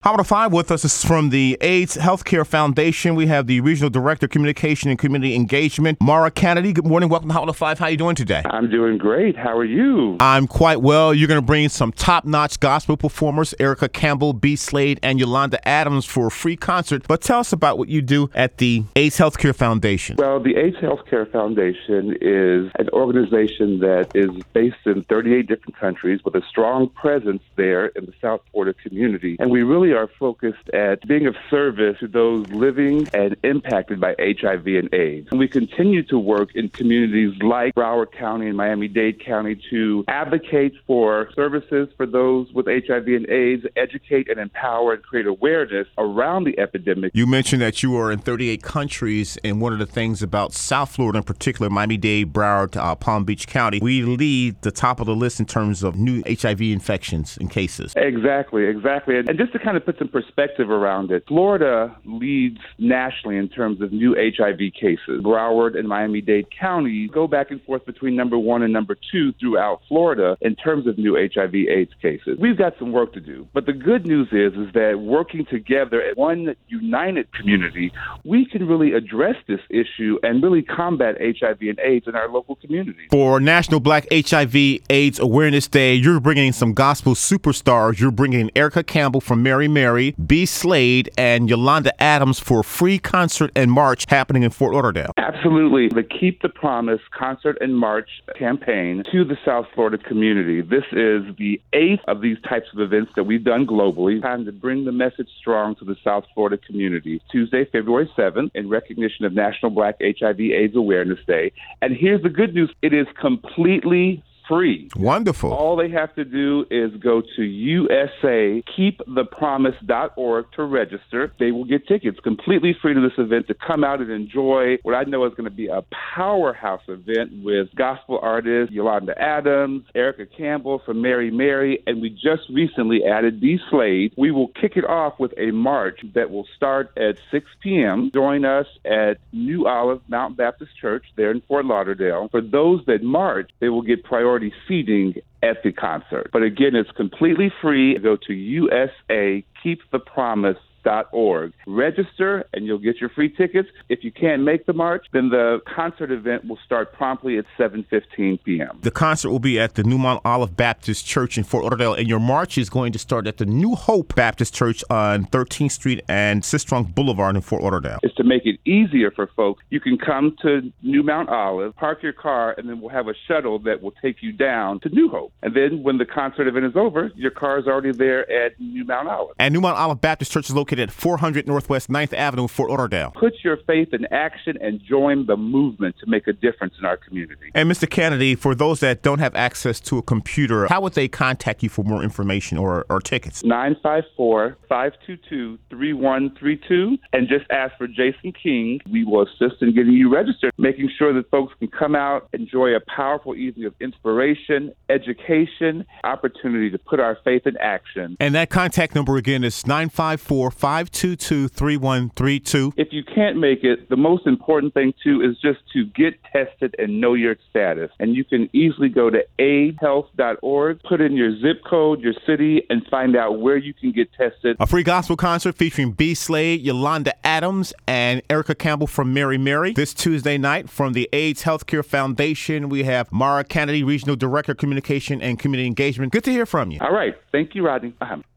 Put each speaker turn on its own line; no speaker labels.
Hot 5 with us is from the AIDS Healthcare Foundation. We have the Regional Director, Communication and Community Engagement, Mara Kennedy. Good morning. Welcome to Hot 5. How are you doing today?
I'm doing great. How are you?
I'm quite well. You're going to bring some top-notch gospel performers, Erica Campbell, B. Slade, and Yolanda Adams for a free concert. But tell us about what you do at the AIDS Healthcare Foundation.
Well, the AIDS Healthcare Foundation is an organization that is based in 38 different countries with a strong presence there in the South Florida community. And we really are focused at being of service to those living and impacted by HIV and AIDS. And we continue to work in communities like Broward County and Miami-Dade County to advocate for services for those with HIV and AIDS, educate and empower and create awareness around the epidemic.
You mentioned that you are in 38 countries, and one of the things about South Florida in particular, Miami-Dade, Broward, Palm Beach County, we lead the top of the list in terms of new HIV infections and cases.
Exactly. And just to kind of put some perspective around it, Florida leads nationally in terms of new HIV cases. Broward and Miami-Dade County go back and forth between number 1 and number 2 throughout Florida in terms of new HIV/AIDS cases. We've got some work to do, but the good news is that working together as one united community, we can really address this issue and really combat HIV and AIDS in our local community.
For National Black HIV/AIDS Awareness Day, you're bringing some gospel superstars. You're bringing Erica Campbell from Mary Mary, B. Slade, and Yolanda Adams for a free concert and march happening in Fort Lauderdale.
Absolutely. The Keep the Promise concert and march campaign to the South Florida community. This is the 8th of these types of events that we've done globally. Time to bring the message strong to the South Florida community. Tuesday, February 7th, in recognition of National Black HIV/AIDS Awareness Day. And here's the good news. It is completely free.
Wonderful.
All they have to do is go to usakeepthepromise.org to register. They will get tickets completely free to this event to come out and enjoy what I know is going to be a powerhouse event with gospel artists Yolanda Adams, Erica Campbell from Mary Mary, and we just recently added B. Slade. We will kick it off with a march that will start at 6 p.m. Join us at New Olive Mountain Baptist Church there in Fort Lauderdale. For those that march, they will get priority seating at the concert. But again, it's completely free. Go to usakeepthepromise.org. Register and you'll get your free tickets. If you can't make the march, then the concert event will start promptly at 7:15 p.m.
The concert will be at the New Mount Olive Baptist Church in Fort Lauderdale, and your march is going to start at the New Hope Baptist Church on 13th Street and Sistrunk Boulevard in Fort Lauderdale.
It's to make it easier for folks. You can come to New Mount Olive, park your car, and then we'll have a shuttle that will take you down to New Hope. And then when the concert event is over, your car is already there at New Mount Olive.
And New Mount Olive Baptist Church is located at 400 Northwest 9th Avenue, Fort Lauderdale.
Put your faith in action and join the movement to make a difference in our community.
And Mr. Kennedy, for those that don't have access to a computer, how would they contact you for more information or tickets?
954-522-3132, and just ask for Jason King. We will assist in getting you registered, making sure that folks can come out, enjoy a powerful evening of inspiration, education, opportunity to put our faith in action.
And that contact number again is 954-522-3132.
If you can't make it, the most important thing, too, is just to get tested and know your status. And you can easily go to aidhealth.org, put in your zip code, your city, and find out where you can get tested.
A free gospel concert featuring B. Slade, Yolanda Adams, and Erica Campbell from Mary Mary. This Tuesday night from the AIDS Healthcare Foundation, we have Mara Kennedy, Regional Director, Communication and Community Engagement. Good to hear from you.
All right. Thank you, Rodney.